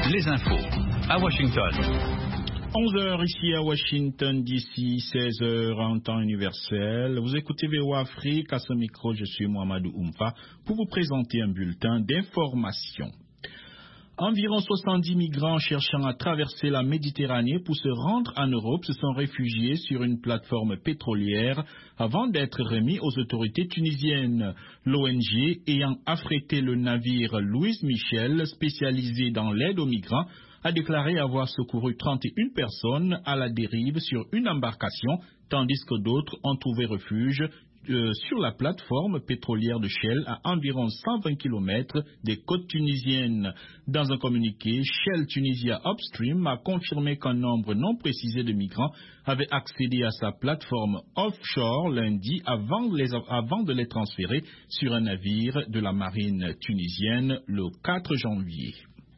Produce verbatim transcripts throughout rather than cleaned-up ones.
les infos à Washington. onze heures ici à Washington, D C, seize heures en temps universel. Vous écoutez V O A Afrique. À ce micro, je suis Mohamedou Oumfa pour vous présenter un bulletin d'information. Environ soixante-dix migrants cherchant à traverser la Méditerranée pour se rendre en Europe se sont réfugiés sur une plateforme pétrolière avant d'être remis aux autorités tunisiennes. L'O N G ayant affrété le navire Louise Michel, spécialisé dans l'aide aux migrants, a déclaré avoir secouru trente et une personnes à la dérive sur une embarcation, tandis que d'autres ont trouvé refuge Euh, sur la plateforme pétrolière de Shell à environ cent vingt kilomètres des côtes tunisiennes. Dans un communiqué, Shell Tunisia Upstream a confirmé qu'un nombre non précisé de migrants avait accédé à sa plateforme offshore lundi avant, les, avant de les transférer sur un navire de la marine tunisienne le quatre janvier.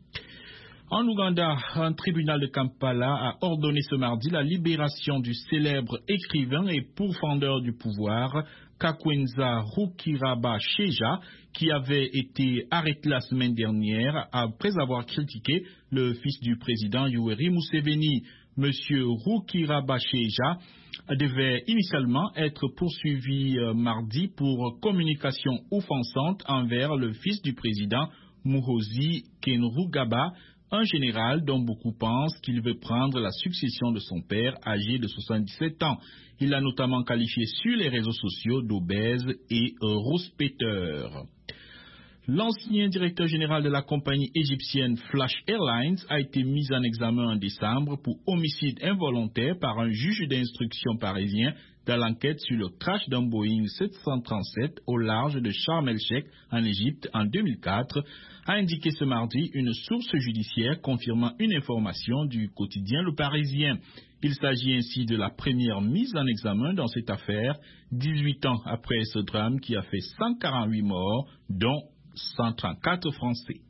En Ouganda, un tribunal de Kampala a ordonné ce mardi la libération du célèbre écrivain et pourfendeur du pouvoir, Kakwenza Rukirabasheja, qui avait été arrêté la semaine dernière après avoir critiqué le fils du président Yoweri Museveni. Monsieur Rukirabasheja devait initialement être poursuivi euh, mardi pour communication offensante envers le fils du président Muhoozi Kainerugaba, un général dont beaucoup pensent qu'il veut prendre la succession de son père âgé de soixante-dix-sept ans. Il l'a notamment qualifié sur les réseaux sociaux d'obèse et rouspéteur. L'ancien directeur général de la compagnie égyptienne Flash Airlines a été mis en examen en décembre pour homicide involontaire par un juge d'instruction parisien dans l'enquête sur le crash d'un Boeing sept cent trente-sept au large de Sharm el-Sheikh en Égypte en deux mille quatre, a indiqué ce mardi une source judiciaire confirmant une information du quotidien Le Parisien. Il s'agit ainsi de la première mise en examen dans cette affaire, dix-huit ans après ce drame qui a fait cent quarante-huit morts, dont cent trente-quatre Français.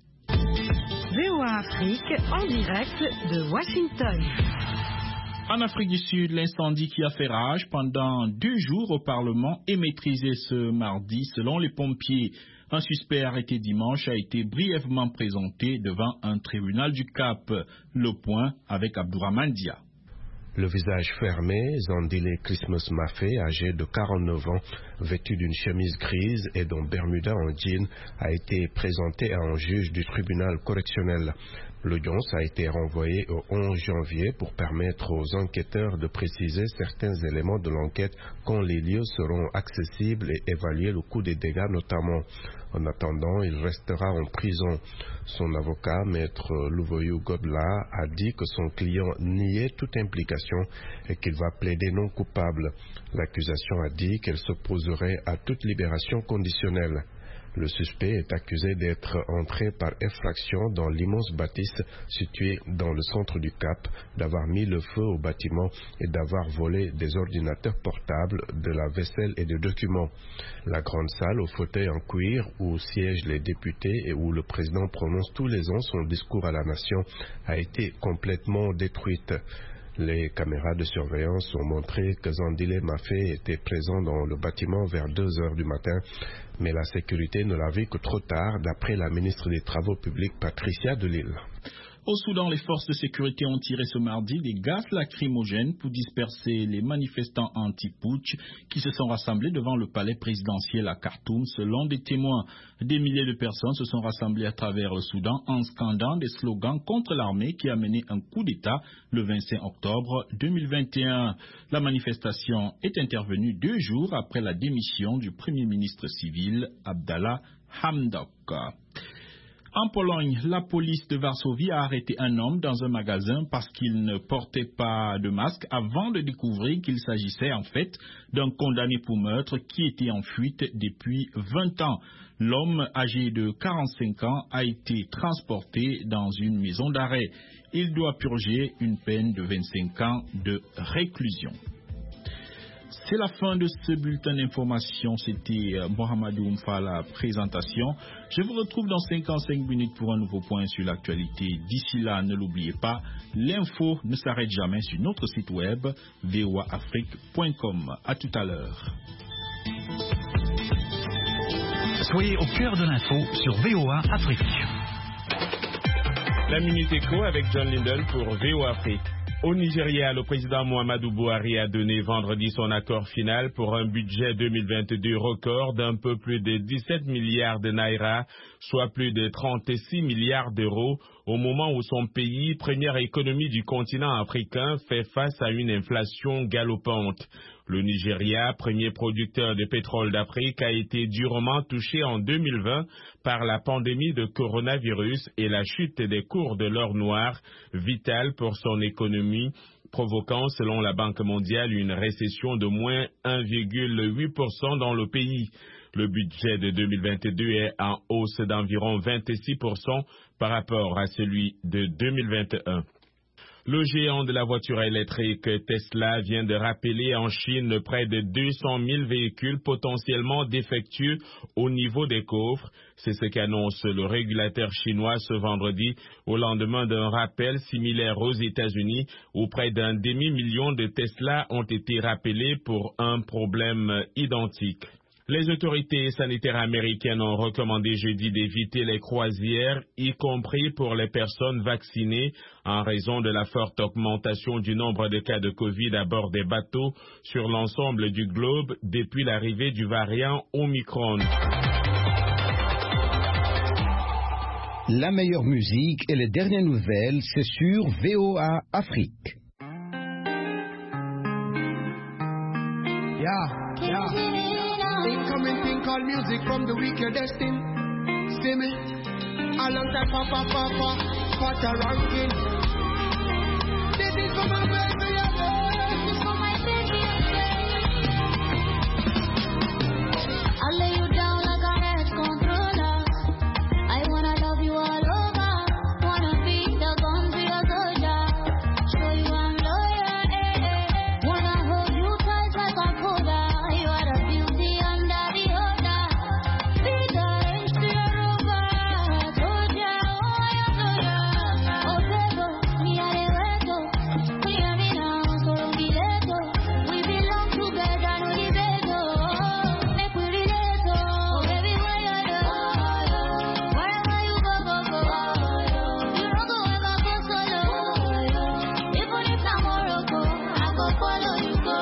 V O A Afrique en direct de Washington. En Afrique du Sud, l'incendie qui a fait rage pendant deux jours au Parlement est maîtrisé ce mardi selon les pompiers. Un suspect arrêté dimanche a été brièvement présenté devant un tribunal du Cap. Le point avec Abdourahmane Dia. Le visage fermé, Zandile Christmas Maffé, âgé de quarante-neuf ans, vêtu d'une chemise grise et d'un bermuda en jean, a été présenté à un juge du tribunal correctionnel. L'audience a été renvoyée au onze janvier pour permettre aux enquêteurs de préciser certains éléments de l'enquête quand les lieux seront accessibles et évaluer le coût des dégâts notamment. En attendant, il restera en prison. Son avocat, maître Louvoyou Godla, a dit que son client niait toute implication et qu'il va plaider non coupable. L'accusation a dit qu'elle s'opposerait à toute libération conditionnelle. Le suspect est accusé d'être entré par effraction dans l'immense bâtisse située dans le centre du Cap, d'avoir mis le feu au bâtiment et d'avoir volé des ordinateurs portables, de la vaisselle et des documents. La grande salle aux fauteuils en cuir où siègent les députés et où le président prononce tous les ans son discours à la nation a été complètement détruite. Les caméras de surveillance ont montré que Zandile Maffé était présent dans le bâtiment vers deux heures du matin, mais la sécurité ne l'a vu que trop tard, d'après la ministre des Travaux publics Patricia Delisle. Au Soudan, les forces de sécurité ont tiré ce mardi des gaz lacrymogènes pour disperser les manifestants anti-putsch qui se sont rassemblés devant le palais présidentiel à Khartoum, selon des témoins. Des milliers de personnes se sont rassemblées à travers le Soudan en scandant des slogans contre l'armée qui a mené un coup d'État le vingt-cinq octobre deux mille vingt et un. La manifestation est intervenue deux jours après la démission du premier ministre civil Abdallah Hamdok. En Pologne, la police de Varsovie a arrêté un homme dans un magasin parce qu'il ne portait pas de masque avant de découvrir qu'il s'agissait en fait d'un condamné pour meurtre qui était en fuite depuis vingt ans. L'homme, âgé de quarante-cinq ans, a été transporté dans une maison d'arrêt. Il doit purger une peine de vingt-cinq ans de réclusion. C'est la fin de ce bulletin d'information. C'était Mohamedou Oumfa à la présentation. Je vous retrouve dans cinquante-cinq minutes pour un nouveau point sur l'actualité. D'ici là, ne l'oubliez pas, l'info ne s'arrête jamais sur notre site web v o a afrique point com. À tout à l'heure. Soyez au cœur de l'info sur V O A Afrique. La Minute Éco avec John Linden pour V O Afrique. Au Nigeria, le président Muhammadu Buhari a donné vendredi son accord final pour un budget deux mille vingt-deux record d'un peu plus de dix-sept milliards de naira, soit plus de trente-six milliards d'euros, au moment où son pays, première économie du continent africain, fait face à une inflation galopante. Le Nigeria, premier producteur de pétrole d'Afrique, a été durement touché en deux mille vingt par la pandémie de coronavirus et la chute des cours de l'or noir, vitale pour son économie, provoquant, selon la Banque mondiale, une récession de moins un virgule huit pour cent dans le pays. Le budget de deux mille vingt-deux est en hausse d'environ vingt-six pour cent par rapport à celui de deux mille vingt et un. Le géant de la voiture électrique Tesla vient de rappeler en Chine près de deux cent mille véhicules potentiellement défectueux au niveau des coffres. C'est ce qu'annonce le régulateur chinois ce vendredi au lendemain d'un rappel similaire aux États-Unis où près d'un demi-million de Tesla ont été rappelés pour un problème identique. Les autorités sanitaires américaines ont recommandé jeudi d'éviter les croisières, y compris pour les personnes vaccinées, en raison de la forte augmentation du nombre de cas de Covid à bord des bateaux sur l'ensemble du globe depuis l'arrivée du variant Omicron. La meilleure musique et les dernières nouvelles, c'est sur V O A Afrique. Yeah, yeah. Incoming thing called music from the wicked destined. See me? Alongside Papa Papa, Pata Ranking. This is for my baby, this is for my baby. I'll lay you down like a head controller. I wanna love you all over. Wanna be the gun to your soldier. Show you I'm loyal, eh, eh, eh. Wanna hold you tight like a coda. You are the beauty under the order. Be the range to your rover. Soldier, oh, you're soldier. Oh, baby, me are the reto. Me are me now, so don't be late. We belong together, no debate. Make we relate. Oh, baby, where you go? Wherever you go, go, go. You don't go ever go solo. Even if I'm Morocco, I go follow you, go.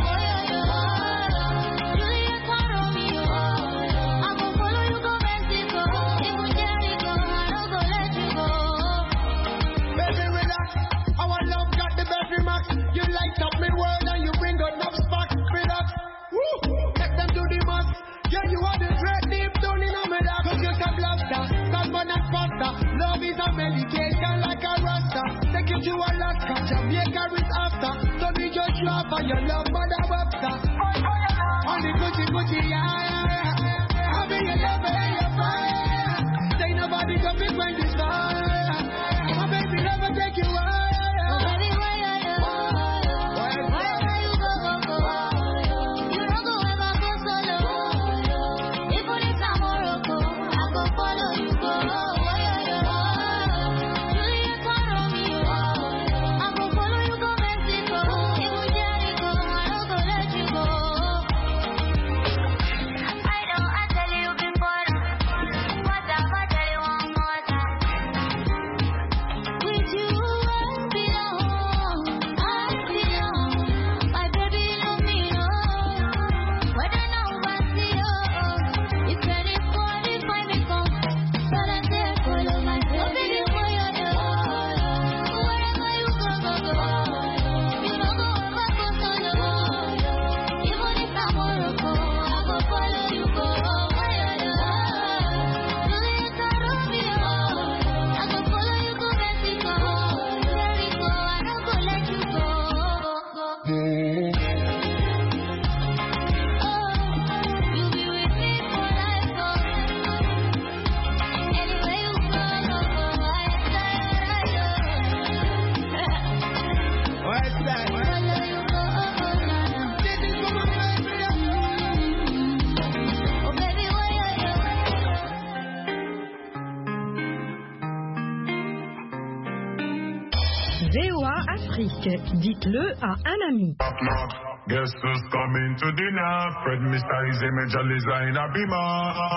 Juliet and Romeo, I go follow you, go Mexico. Even Jericho, I don't go let you go. Baby, relax. Our love got the battery max. You light up my world and you bring out enough spark. Relax. Woo! Take them to the max. Yeah, you are the great deep down in a medal. Cause you're a blaster, carbon and pasta. Love is a medication like a rasta. Take you to Alaska, Jamaica is after. So we just drop on your love, mother Webster. On the Gucci Gucci, yeah, yeah, yeah. I'll be your lover and your fire. Say nobody can pick when this fire. My baby never take you away. Oh, baby, where you go? Wherever you go, go, go. You don't go ever go solo. Even if I'm Morocco, I go follow you, go. Juliet and Romeo, I go follow you, go Mexico. Even Jericho, I don't go let you go. I don't, I tell you before. What I tell you one more time. With you, I belong, I belong. My baby, you know me, no. Whether now I see you, if any qualify me come, but I say follow my baby. Oh, baby, where you go? Wherever you go, go, go. You don't go ever go solo. Even if I'm Morocco, I go follow you, go. Where you go? Juliet and Romeo, I go follow you, go Mexico. Jericho, I don't go let you go. Oh, you be with me for life, oh. Anywhere you go, go, go. I say, What's that? Follow you, go, oh, oh, this is for my baby. Oh, baby, where you go? V O A Afrique, dites-le à un ami. Guess who's coming to dinner? Fred Mister Easy Major Liza in a beamer.